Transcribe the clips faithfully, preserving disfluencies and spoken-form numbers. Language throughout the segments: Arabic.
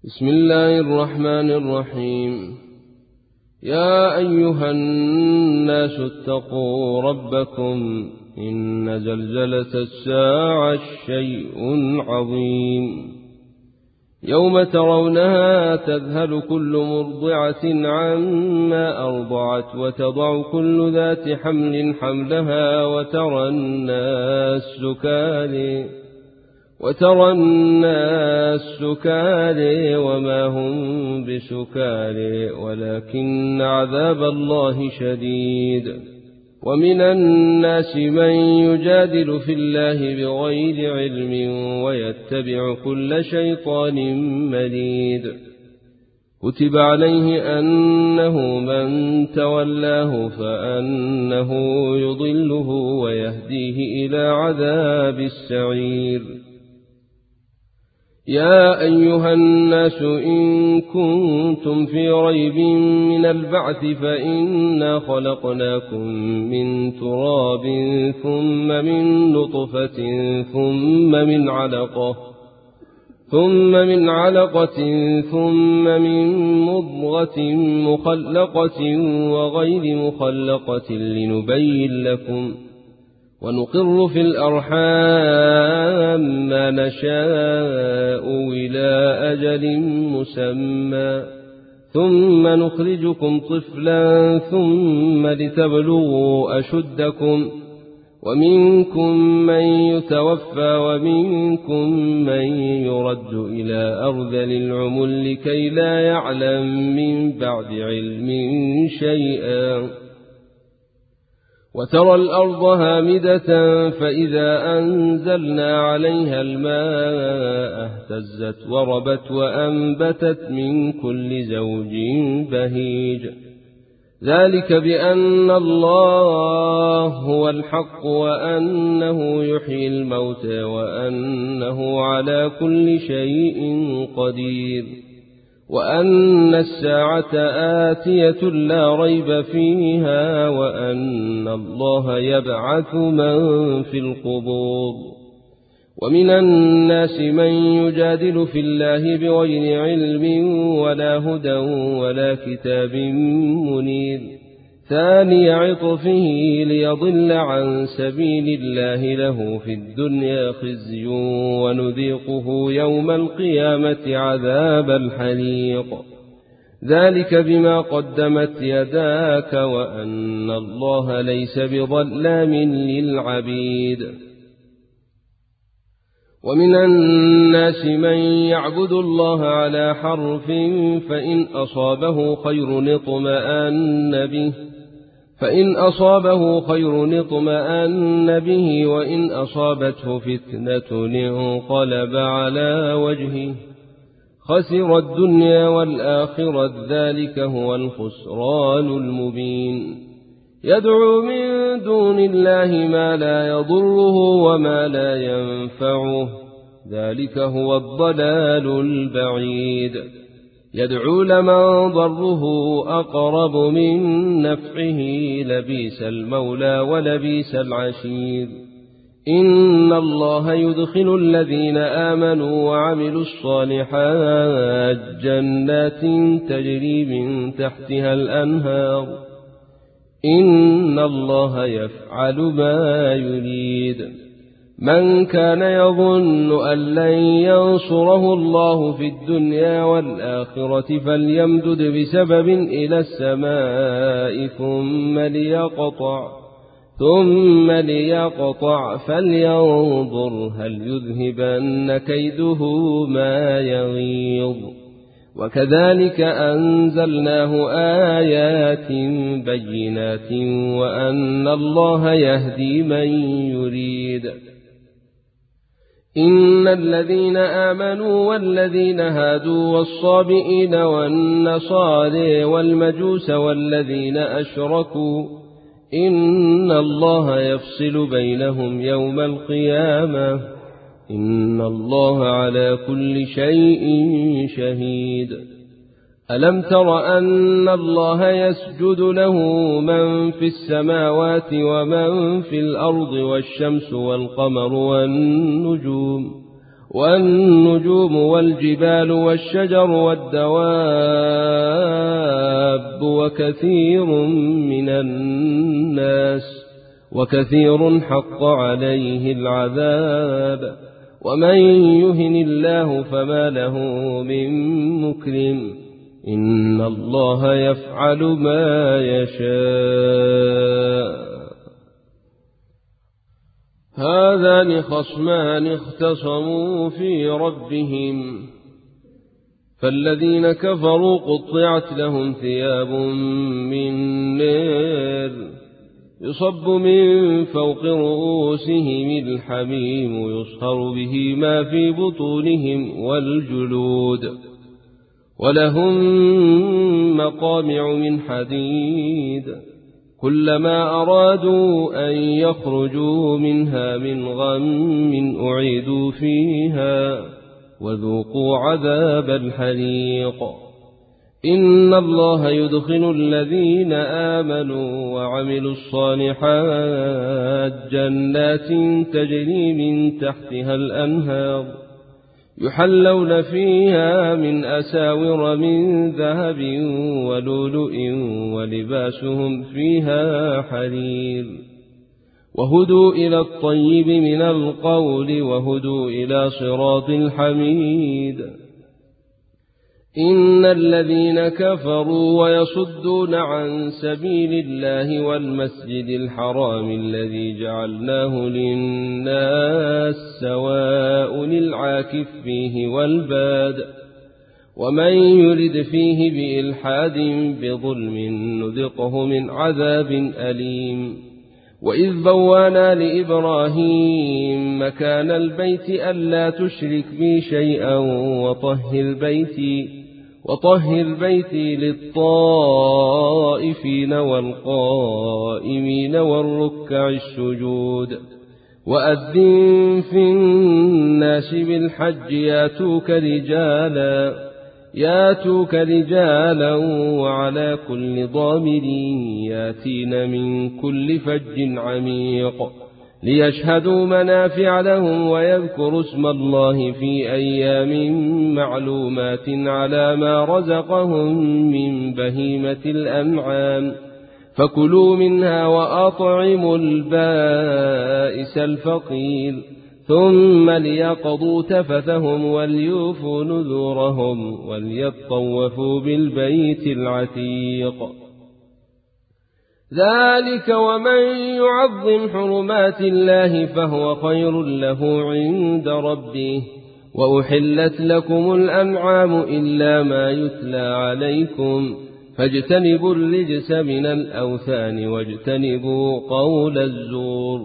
بسم الله الرحمن الرحيم. يا أيها الناس اتقوا ربكم إن زلزلة الساعة شيء عظيم، يوم ترونها تذهل كل مرضعة عما أرضعت وتضع كل ذات حمل حملها وترى الناس سكارى وترى الناس سكارى وما هم بسكارى ولكن عذاب الله شديد. ومن الناس من يجادل في الله بغير علم ويتبع كل شيطان مريد. كتب عليه أنه من تولاه فأنه يضله ويهديه إلى عذاب السعير. يا أيها الناس إن كنتم في ريب من البعث فإنا خلقناكم من تراب ثم من نطفة ثم من علقة ثم من علقة ثم من مضغة مخلقة وغير مخلقة لنبين لكم ونقر في الأرحام ما نشاء إلى أجل مسمى ثم نخرجكم طفلا ثم لتبلغوا أشدكم ومنكم من يتوفى ومنكم من يرد إلى أرذل العمر لكي لا يعلم من بعد علم شيئا. وترى الأرض هامدة فإذا أنزلنا عليها الماء اهتزت وربت وأنبتت من كل زوج بهيج. ذلك بأن الله هو الحق وأنه يحيي الموتى وأنه على كل شيء قدير وأن الساعة آتية لا ريب فيها وأن الله يبعث من في القبور. ومن الناس من يجادل في الله بغير علم ولا هدى ولا كتاب منير ثاني عطفه ليضل عن سبيل الله له في الدنيا خزي ونذيقه يوم القيامة عذاب الحريق. ذلك بما قدمت يداك وأن الله ليس بظلام للعبيد. ومن الناس من يعبد الله على حرف فإن أصابه خير اطمأن به فإن أصابه خير اطمأن به وإن أصابته فتنة انقلب على وجهه خسر الدنيا والآخرة ذلك هو الخسران المبين. يدعو من دون الله ما لا يضره وما لا ينفعه ذلك هو الضلال البعيد. يدعو لمن ضره أقرب من نفعه لبيس المولى ولبيس العشير. إن الله يدخل الذين آمنوا وعملوا الصالحات جنات تجري من تحتها الأنهار إن الله يفعل ما يريد. من كان يظن أن لن ينصره الله في الدنيا والآخرة فليمدد بسبب إلى السماء ثم ليقطع ثم ليقطع فلينظر هل يذهبن كيده ما يغيظ. وكذلك أنزلناه آيات بينات وأن الله يهدي من يريد. إن الذين آمنوا والذين هادوا والصابئين والنصارى والمجوس والذين أشركوا إن الله يفصل بينهم يوم القيامة إن الله على كل شيء شهيد. ألم تر أن الله يسجد له من في السماوات ومن في الأرض والشمس والقمر والنجوم والنجوم والجبال والشجر والدواب وكثير من الناس وكثير حق عليه العذاب ومن يهن الله فما له من مكرم إن الله يفعل ما يشاء. هذان خصمان اختصموا في ربهم فالذين كفروا قطعت لهم ثياب من نار يصب من فوق رؤوسهم الحميم يصهر به ما في بطونهم والجلود ولهم مقامع من حديد كلما أرادوا أن يخرجوا منها من غم أعيدوا فيها وذوقوا عذاب الحريق. إن الله يدخل الذين آمنوا وعملوا الصالحات جنات تجري من تحتها الأنهار يحلون فيها من أساور من ذهب ولؤلؤ ولباسهم فيها حرير وهدوا إلى الطيب من القول وهدوا إلى صراط الحميد. إن الذين كفروا ويصدون عن سبيل الله والمسجد الحرام الذي جعلناه للناس سواء العاكف فيه والباد ومن يرد فيه بإلحاد بظلم نذقه من عذاب أليم. وإذ بوانا لإبراهيم مكان البيت ألا تشرك بي شيئا وطهر بيتي وطهر بيتي للطائفين والقائمين والركع السجود وأذن في الناس بالحج ياتوك رجالا ياتوك رجالا وعلى كل ضامر ياتين من كل فج عميق ليشهدوا منافع لهم ويذكروا اسم الله في أيام معلومات على ما رزقهم من بهيمة الأنعام فكلوا منها وأطعموا البائس الفقير ثم ليقضوا تفثهم وليوفوا نذورهم وليطوفوا بالبيت العتيق. ذلك ومن يعظم حرمات الله فهو خير له عند ربه. وأحلت لكم الأنعام إلا ما يتلى عليكم فاجتنبوا الرجس من الأوثان واجتنبوا قول الزور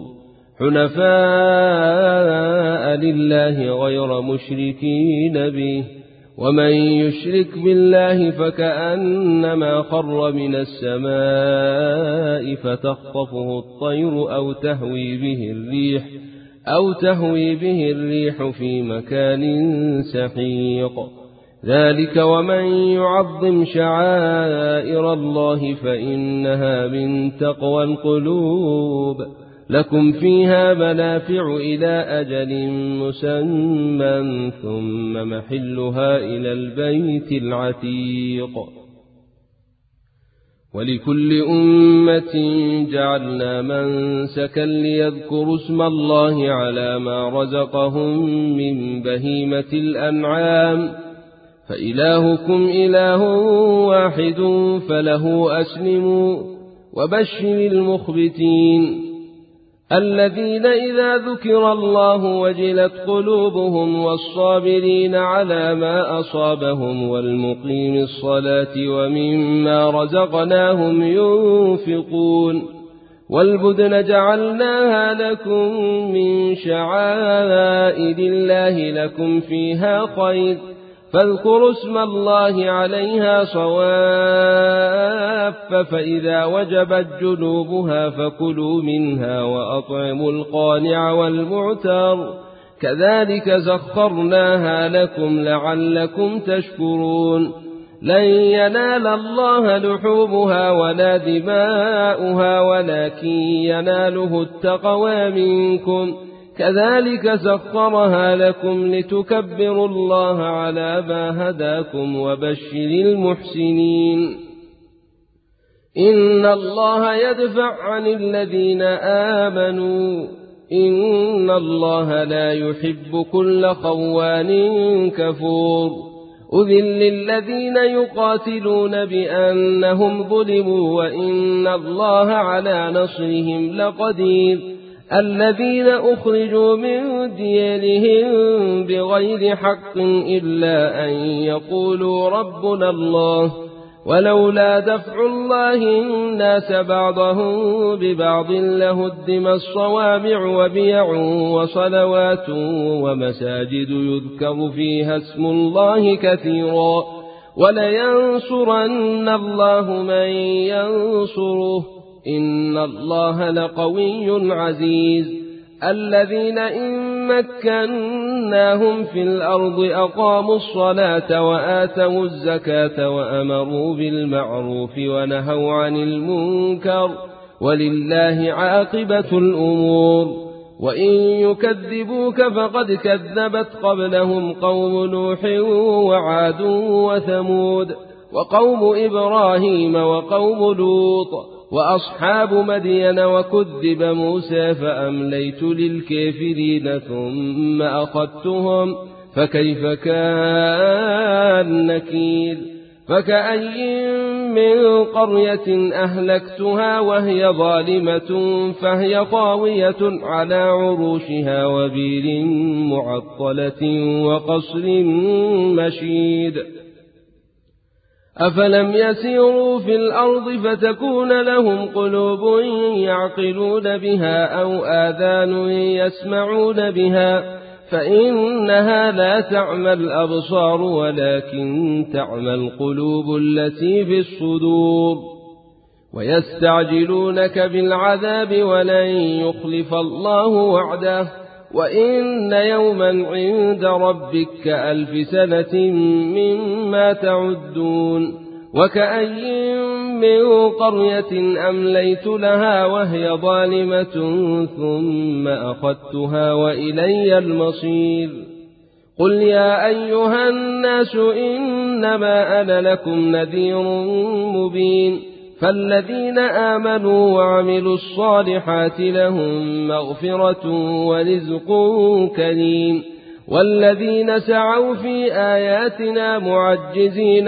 حنفاء لله غير مشركين به ومن يشرك بالله فكأنما خر من السماء فتخطفه الطير أو تهوي به الريح أو تهوي به الريح في مكان سحيق. ذلك ومن يعظم شعائر الله فإنها من تقوى القلوب. لكم فيها منافع إلى أجل مسمى ثم محلها إلى البيت العتيق. ولكل أمة جعلنا منسكا ليذكروا اسم الله على ما رزقهم من بهيمة الأنعام فإلهكم إله واحد فله أسلموا. وبشر المخبتين الذين إذا ذكر الله وجلت قلوبهم والصابرين على ما أصابهم والمقيم الصلاة ومما رزقناهم ينفقون. والبدن جعلناها لكم من شعائر الله لكم فيها خير فاذكروا اسم الله عليها صواف فإذا وجبت جنوبها فكلوا منها وأطعموا القانع والمعتر كذلك سخرناها لكم لعلكم تشكرون. لن ينال الله لحومها ولا دماؤها ولكن يناله التقوى منكم كذلك سخرها لكم لتكبروا الله على ما هداكم وبشر المحسنين إن الله يدفع عن الذين آمنوا إن الله لا يحب كل خوان كفور أذل للذين يقاتلون بأنهم ظلموا وإن الله على نصرهم لقدير الذين أخرجوا من ديارهم بغير حق إلا أن يقولوا ربنا الله ولولا دفع الله الناس بعضهم ببعض لهدم الصوامع وبيع وصلوات ومساجد يذكر فيها اسم الله كثيرا ولينصرن الله من ينصره إن الله لقوي عزيز الذين إن مكناهم في الأرض أقاموا الصلاة وآتوا الزكاة وأمروا بالمعروف ونهوا عن المنكر ولله عاقبة الأمور وإن يكذبوك فقد كذبت قبلهم قوم نوح وعاد وثمود وقوم إبراهيم وقوم لوط وأصحاب مدين وكذب موسى فأمليت للكافرين ثم أخذتهم فكيف كان نكير فكأي من قرية أهلكتها وهي ظالمة فهي خاوية على عروشها وبير معطلة وقصر مشيد أفلم يسيروا في الأرض فتكون لهم قلوب يعقلون بها أو آذان يسمعون بها فإنها لا تعمى الأبصار ولكن تعمى القلوب التي في الصدور ويستعجلونك بالعذاب ولن يخلف الله وعده وإن يوما عند ربك كألف سنة مما تعدون وكأي من قرية أمليت لها وهي ظالمة ثم أخذتها وإلي المصير قل يا أيها الناس إنما أنا لكم نذير مبين فالذين آمنوا وعملوا الصالحات لهم مغفرة ورزق كريم والذين سعوا في آياتنا معجزين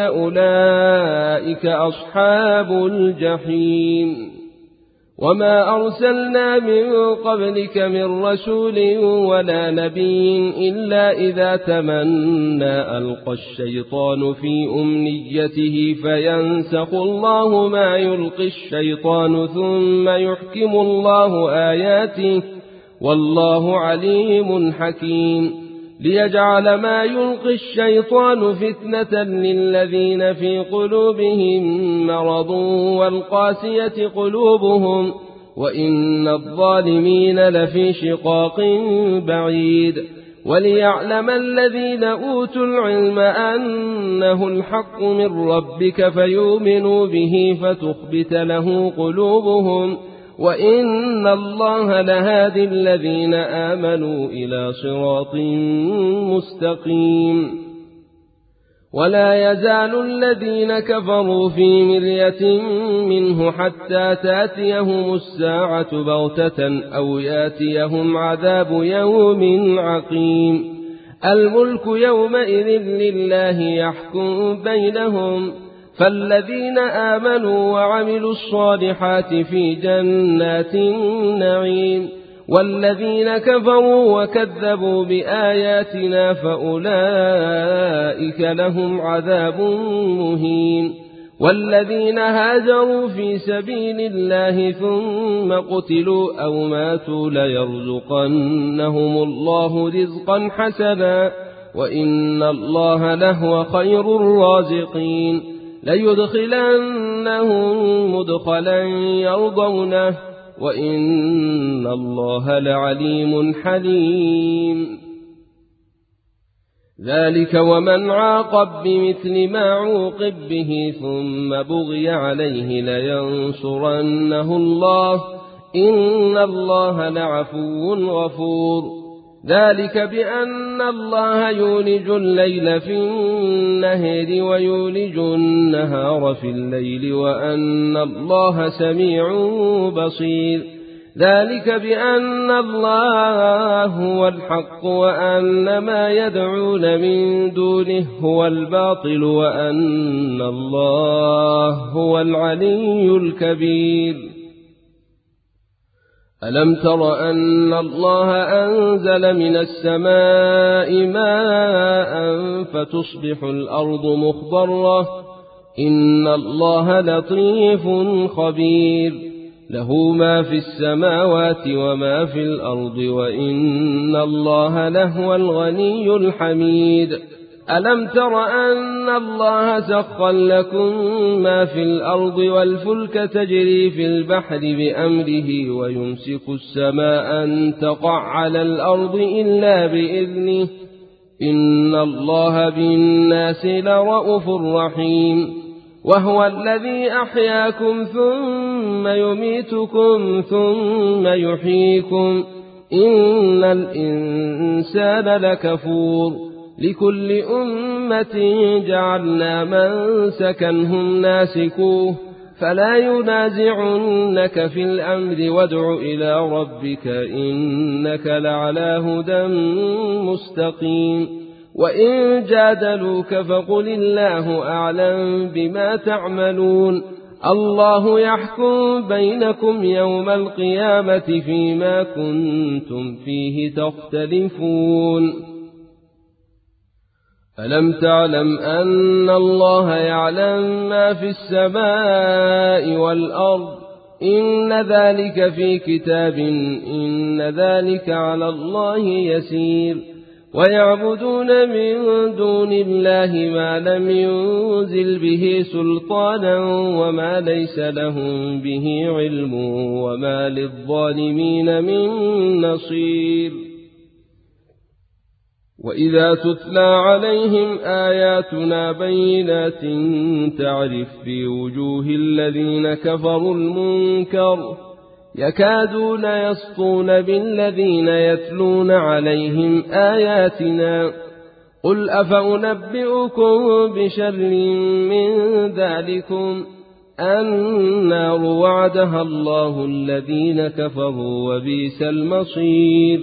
أولئك أصحاب الجحيم وما أرسلنا من قبلك من رسول ولا نبي إلا إذا تمنى ألقى الشيطان في أمنيته فينسخ الله ما يلقي الشيطان ثم يحكم الله آياته والله عليم حكيم ليجعل ما يلقي الشيطان فتنة للذين في قلوبهم مرض والقاسية قلوبهم وإن الظالمين لفي شقاق بعيد وليعلم الذين أوتوا العلم أنه الحق من ربك فيؤمنوا به فتخبت له قلوبهم وإن الله لهادي الذين آمنوا إلى صراط مستقيم ولا يزال الذين كفروا في مرية منه حتى تأتيهم الساعة بغتة أو يأتيهم عذاب يوم عقيم الملك يومئذ لله يحكم بينهم فالذين آمنوا وعملوا الصالحات في جنات النعيم والذين كفروا وكذبوا بآياتنا فأولئك لهم عذاب مهين والذين هاجروا في سبيل الله ثم قتلوا أو ماتوا ليرزقنهم الله رزقا حسنا وإن الله لهو خير الرازقين ليدخلنهم مدخلا يرضونه وإن الله لعليم حليم ذلك ومن عاقب بمثل ما عوقب به ثم بغي عليه لينصرنه الله إن الله لعفو غفور ذلك بأن الله يولج الليل في النهار ويولج النهار في الليل وأن الله سميع بصير. ذلك بأن الله هو الحق وأن ما يدعون من دونه هو الباطل وأن الله هو العلي الكبير. ألم تر أن الله أنزل من السماء ماء فتصبح الأرض مخضرة إن الله لطيف خبير له ما في السماوات وما في الأرض وإن الله لهو الغني الحميد. ألم تر أن الله سخر لكم ما في الأرض والفلك تجري في البحر بأمره ويمسك السماء أن تقع على الأرض إلا بإذنه إن الله بالناس لرءوف رحيم. وهو الذي أحياكم ثم يميتكم ثم يحييكم إن الإنسان لكفور. لكل أمة جعلنا منسكا هم ناسكوه فلا ينازعنك في الأمر وادع إلى ربك إنك لعلى هدى مستقيم. وإن جادلوك فقل الله أعلم بما تعملون الله يحكم بينكم يوم القيامة فيما كنتم فيه تختلفون. ألم تعلم أن الله يعلم ما في السماء والأرض إن ذلك في كتاب إن ذلك على الله يسير. ويعبدون من دون الله ما لم ينزل به سلطانا وما ليس لهم به علم وما للظالمين من نصير. وإذا تتلى عليهم آياتنا بينات تعرف في وجوه الذين كفروا المنكر يكادون يسطون بالذين يتلون عليهم آياتنا قل أفأنبئكم بشر من ذلكم النار وعدها الله الذين كفروا وبئس المصير.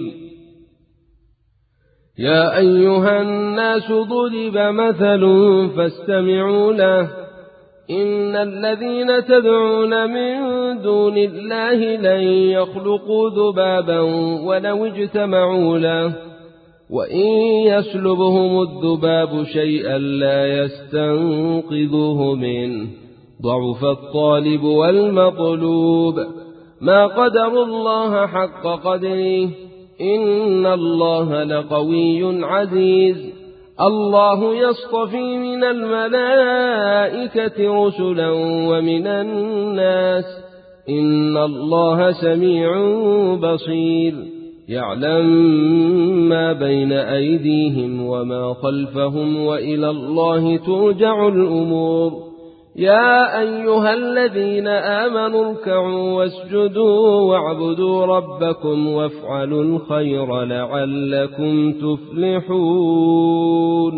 يا أيها الناس ضرب مثل فاستمعوا له إن الذين تدعون من دون الله لن يخلقوا ذبابا ولو اجتمعوا له وإن يسلبهم الذباب شيئا لا يستنقذوه منه ضعف الطالب والمطلوب ما قدر الله حق قدره إن الله لقوي عزيز. الله يصطفي من الملائكة رسلا ومن الناس إن الله سميع بصير يعلم ما بين أيديهم وما خلفهم وإلى الله ترجع الأمور. يا أيها الذين آمنوا اركعوا واسجدوا واعبدوا ربكم وافعلوا الخير لعلكم تفلحون.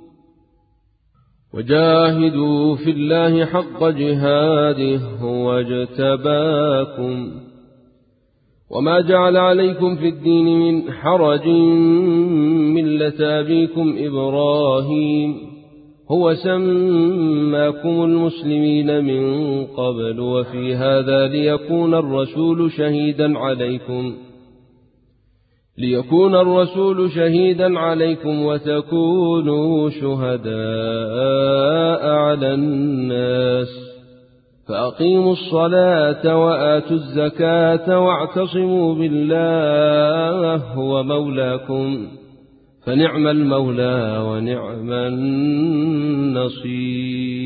وجاهدوا في الله حق جهاده هو اجتباكم وما جعل عليكم في الدين من حرج ملة أبيكم إبراهيم هو سماكم المسلمين من قبل وفي هذا ليكون الرسول شهيدا عليكم ليكون الرسول شهيدا عليكم وتكونوا شهداء على الناس فأقيموا الصلاة وآتوا الزكاة واعتصموا بالله هو مولاكم فنعم المولى ونعم النصير.